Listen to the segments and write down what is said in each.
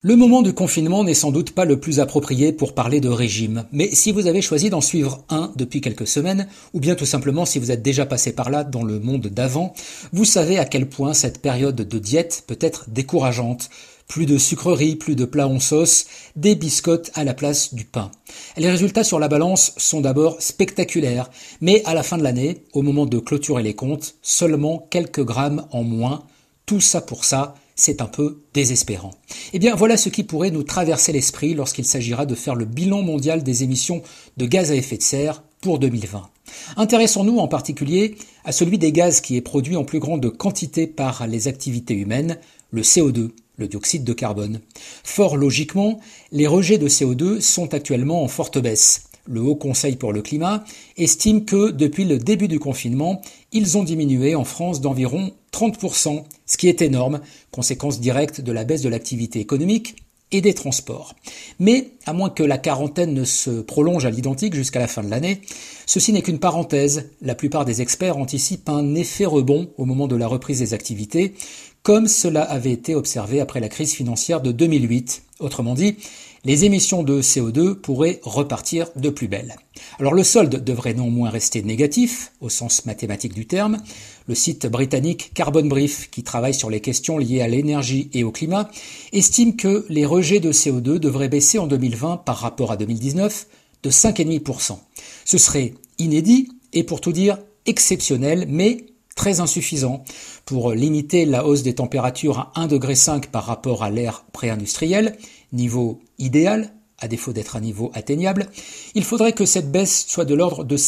Le moment du confinement n'est sans doute pas le plus approprié pour parler de régime, mais si vous avez choisi d'en suivre un depuis quelques semaines, ou bien tout simplement si vous êtes déjà passé par là dans le monde d'avant, vous savez à quel point cette période de diète peut être décourageante. Plus de sucreries, plus de plats en sauce, des biscottes à la place du pain. Les résultats sur la balance sont d'abord spectaculaires, mais à la fin de l'année, au moment de clôturer les comptes, seulement quelques grammes en moins. Tout ça pour ça, c'est un peu désespérant. Eh bien, voilà ce qui pourrait nous traverser l'esprit lorsqu'il s'agira de faire le bilan mondial des émissions de gaz à effet de serre pour 2020. Intéressons-nous en particulier à celui des gaz qui est produit en plus grande quantité par les activités humaines, le CO2, le dioxyde de carbone. Fort logiquement, les rejets de CO2 sont actuellement en forte baisse. Le Haut Conseil pour le climat estime que depuis le début du confinement, ils ont diminué en France d'environ 30%, ce qui est énorme, conséquence directe de la baisse de l'activité économique et des transports. Mais, à moins que la quarantaine ne se prolonge à l'identique jusqu'à la fin de l'année, ceci n'est qu'une parenthèse. La plupart des experts anticipent un effet rebond au moment de la reprise des activités, comme cela avait été observé après la crise financière de 2008. Autrement dit, les émissions de CO2 pourraient repartir de plus belle. Alors le solde devrait néanmoins rester négatif, au sens mathématique du terme. Le site britannique Carbon Brief, qui travaille sur les questions liées à l'énergie et au climat, estime que les rejets de CO2 devraient baisser en 2020 par rapport à 2019 de 5,5%. Ce serait inédit et pour tout dire exceptionnel, mais très insuffisant pour limiter la hausse des températures à 1,5 degré par rapport à l'ère pré-industrielle, niveau idéal, à défaut d'être un niveau atteignable. Il faudrait que cette baisse soit de l'ordre de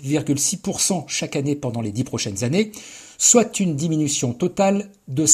7,6% chaque année pendant les 10 prochaines années, soit une diminution totale de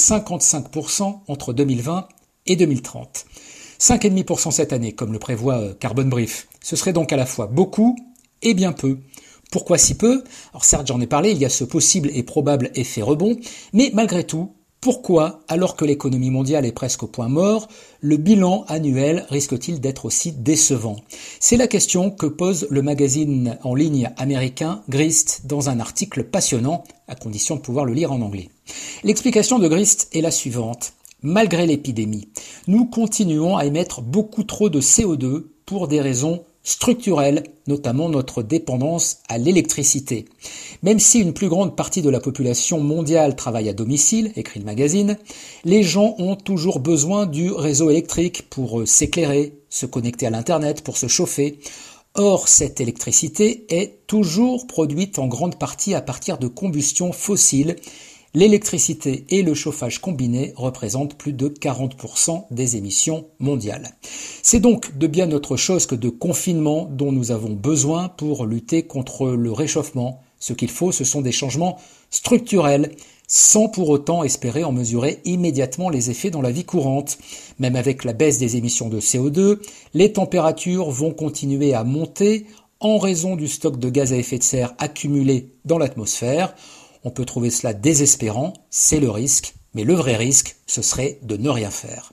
55% entre 2020 et 2030. 5,5% cette année, comme le prévoit Carbon Brief. Ce serait donc à la fois beaucoup et bien peu. Pourquoi si peu? Alors certes, j'en ai parlé, il y a ce possible et probable effet rebond, mais malgré tout, pourquoi, alors que l'économie mondiale est presque au point mort, le bilan annuel risque-t-il d'être aussi décevant? C'est la question que pose le magazine en ligne américain Grist dans un article passionnant, à condition de pouvoir le lire en anglais. L'explication de Grist est la suivante. Malgré l'épidémie, nous continuons à émettre beaucoup trop de CO2 pour des raisons structurelle, notamment notre dépendance à l'électricité. Même si une plus grande partie de la population mondiale travaille à domicile, écrit le magazine, les gens ont toujours besoin du réseau électrique pour s'éclairer, se connecter à l'Internet, pour se chauffer. Or, cette électricité est toujours produite en grande partie à partir de combustions fossiles. L'électricité et le chauffage combinés représentent plus de 40% des émissions mondiales. C'est donc de bien autre chose que de confinement dont nous avons besoin pour lutter contre le réchauffement. Ce qu'il faut, ce sont des changements structurels, sans pour autant espérer en mesurer immédiatement les effets dans la vie courante. Même avec la baisse des émissions de CO2, les températures vont continuer à monter en raison du stock de gaz à effet de serre accumulé dans l'atmosphère. On peut trouver cela désespérant, c'est le risque, mais le vrai risque, ce serait de ne rien faire.